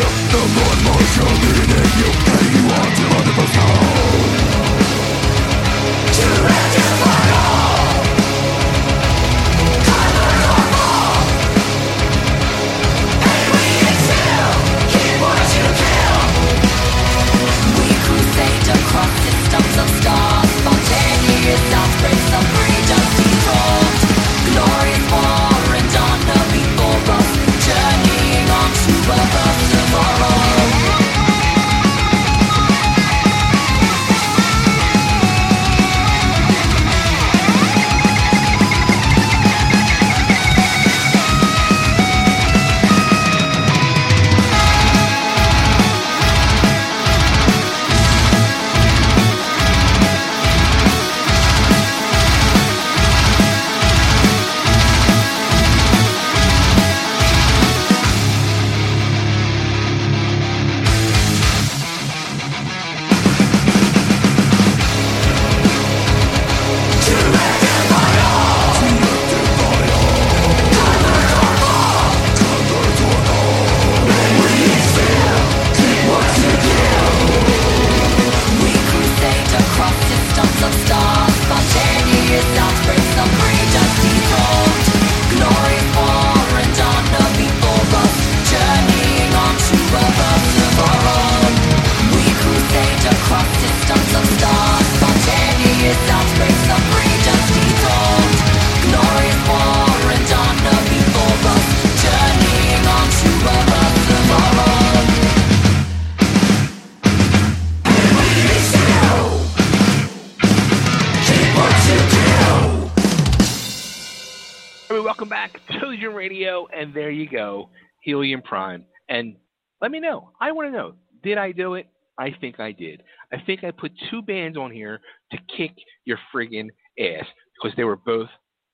Welcome back to Legion Radio, and there you go, Helium Prime. And let me know. I want to know, did I do it? I think I did. I think I put two bands on here to kick your friggin' ass because they were both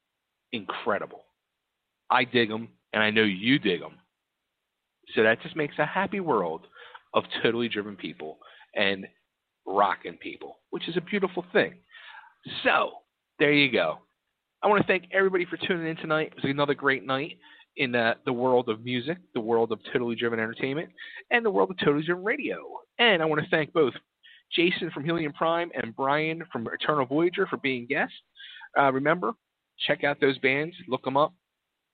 incredible. I dig them, and I know you dig them. So that just makes a happy world of totally driven people and rocking people, which is a beautiful thing. So there you go. I want to thank everybody for tuning in tonight. It was another great night in uh, the world of music, the world of Totally Driven Entertainment, and the world of Totally Driven Radio. And I want to thank both Jason from Helium Prime and Brian from Eternal Voyager for being guests. Uh, remember, check out those bands, look them up,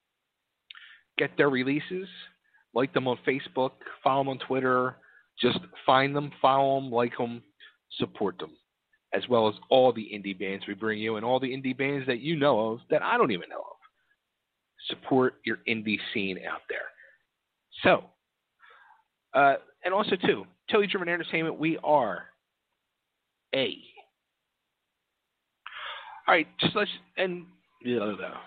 get their releases, like them on Facebook, follow them on Twitter. Just find them, follow them, like them, support them, as well as all the indie bands we bring you and all the indie bands that you know of that I don't even know of. Support your indie scene out there. So, uh, and also, too, Totally Driven Entertainment, we are a. All right, just let's, and, blah, blah, blah.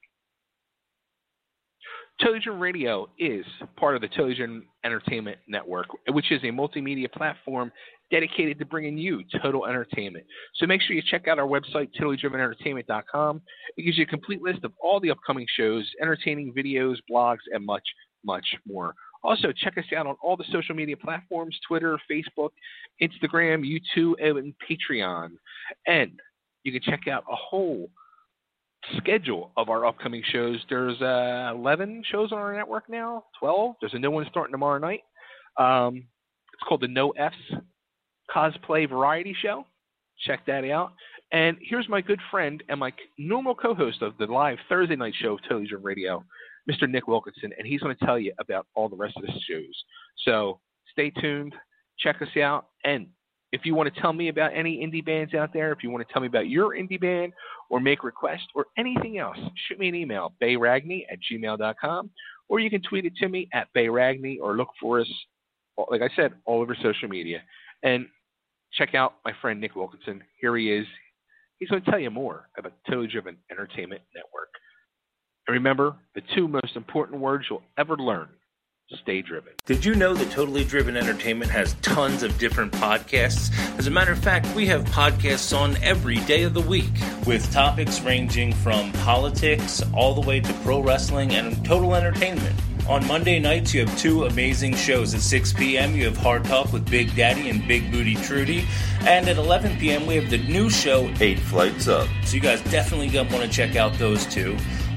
Totally Driven Radio is part of the Totally Driven Entertainment Network, which is a multimedia platform dedicated to bringing you total entertainment. So make sure you check out our website, totally driven entertainment dot com. It gives you a complete list of all the upcoming shows, entertaining videos, blogs, and much, much more. Also, check us out on all the social media platforms, Twitter, Facebook, Instagram, YouTube, and Patreon. And you can check out a whole schedule of our upcoming shows. There's uh, eleven shows on our network now, twelve. There's a new one starting tomorrow night. Um, it's called the No F's Cosplay Variety Show. Check that out. And here's my good friend and my normal co-host of the live Thursday night show of Totally Driven Radio, Mister Nick Wilkinson, and he's going to tell you about all the rest of the shows. So stay tuned, check us out, and if you want to tell me about any indie bands out there, if you want to tell me about your indie band or make requests or anything else, shoot me an email, bayragni at gmail dot com, or you can tweet it to me at bayragni or look for us, like I said, all over social media. And check out my friend Nick Wilkinson. Here he is. He's going to tell you more about the Totally Driven Entertainment Network. And remember, the two most important words you'll ever learn: stay driven. Did you know that Totally Driven Entertainment has tons of different podcasts? As a matter of fact, we have podcasts on every day of the week, with topics ranging from politics all the way to pro wrestling and total entertainment. On Monday nights, you have two amazing shows. At six p.m., you have Hard Talk with Big Daddy and Big Booty Trudy. And at eleven p.m., we have the new show, Eight Flights Up. So you guys definitely want to check out those two.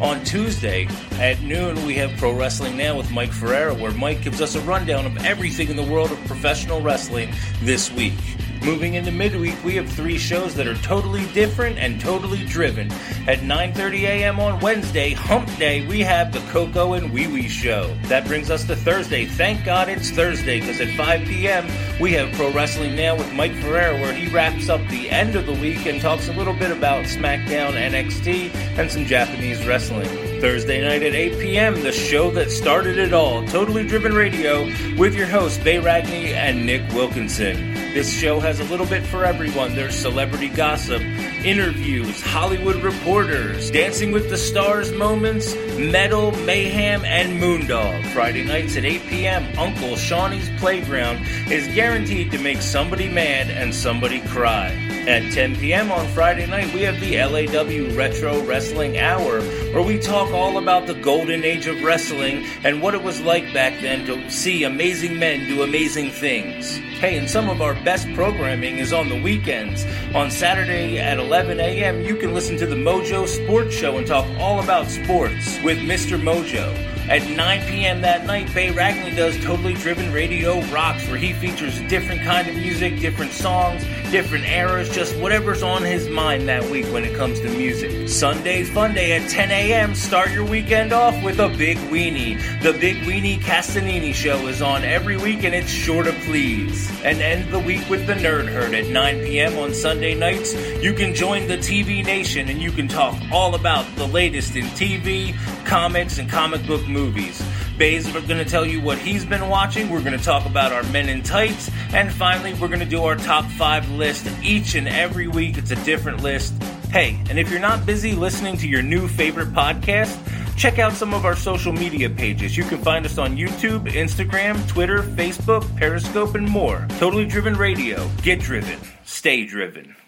On Tuesday at noon, we have Pro Wrestling Now with Mike Ferreira, where Mike gives us a rundown of everything in the world of professional wrestling this week. Moving into midweek, we have three shows that are totally different and totally driven. At nine thirty a.m. on Wednesday, Hump Day, we have the Coco and Wee Wee Show. That brings us to Thursday. Thank God it's Thursday, because at five p.m. we have Pro Wrestling Now with Mike Ferreira, where he wraps up the end of the week and talks a little bit about SmackDown, N X T, and some Japanese wrestling. Thursday night at eight p.m., the show that started it all, Totally Driven Radio, with your hosts, Bay Ragney and Nick Wilkinson. This show has a little bit for everyone. There's celebrity gossip, interviews, Hollywood reporters, Dancing with the Stars moments, metal, mayhem, and Moondog. Friday nights at eight p.m., Uncle Shawnee's Playground is guaranteed to make somebody mad and somebody cry. At ten p.m. on Friday night, we have the L A W Retro Wrestling Hour, where we talk all about the golden age of wrestling and what it was like back then to see amazing men do amazing things. Hey, and some of our best programming is on the weekends. On Saturday at eleven a.m., you can listen to the Mojo Sports Show and talk all about sports with Mister Mojo. At nine p.m. that night, Bay Ragney does Totally Driven Radio Rocks, where he features different kind of music, different songs, different eras, just whatever's on his mind that week when it comes to music. Sunday Fun Day at ten a.m. Start your weekend off with a Big Weenie. The Big Weenie Castanini Show is on every week, and it's sure to please. And end the week with the Nerd Herd at nine p.m. on Sunday nights. You can join the T V Nation, and you can talk all about the latest in T V, comics, and comic book movies. Bay's going to tell you what he's been watching. We're going to talk about our Men in Tights. And finally, we're going to do our top five list. Each and every week, it's a different list. Hey, and if you're not busy listening to your new favorite podcast, check out some of our social media pages. You can find us on YouTube, Instagram, Twitter, Facebook, Periscope, and more. Totally Driven Radio. Get driven. Stay driven.